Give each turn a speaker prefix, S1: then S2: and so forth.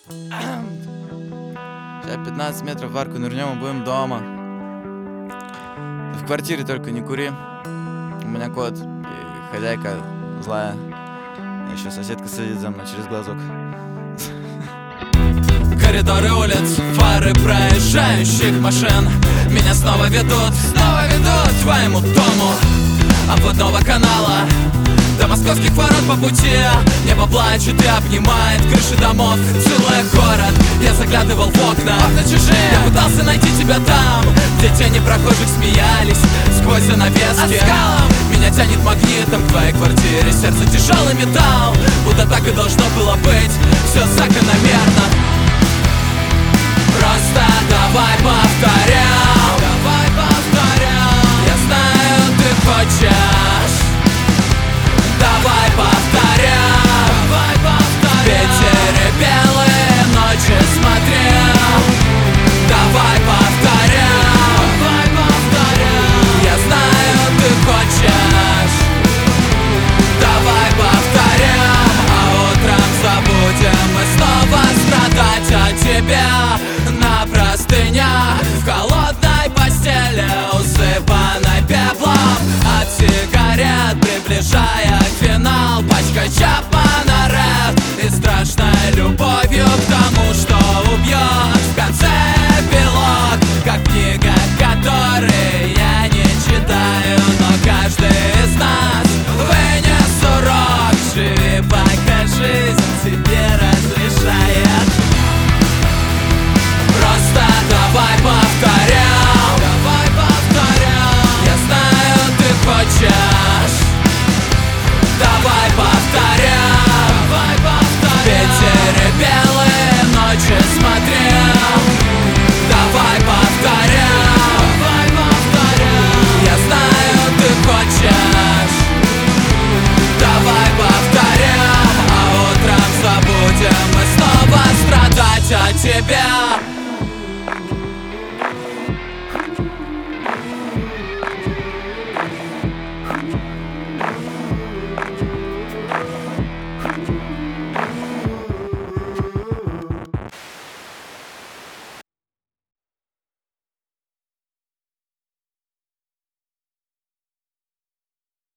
S1: Сейчас 15 метров в арку нырнем и будем дома. В квартире только не кури. У меня кот и хозяйка злая. А еще соседка следит за мной через глазок.
S2: Коридоры улиц, фары проезжающих машин меня снова ведут к твоему дому. Обводного канала до московских ворот по пути. Небо плачет и обнимает крыши домов, целый город. Я заглядывал в окна чужие. Я пытался найти тебя там, где тени прохожих смеялись сквозь занавески. Меня тянет магнитом к твоей квартире. Сердце тяжелый металл, будто так и должно было быть.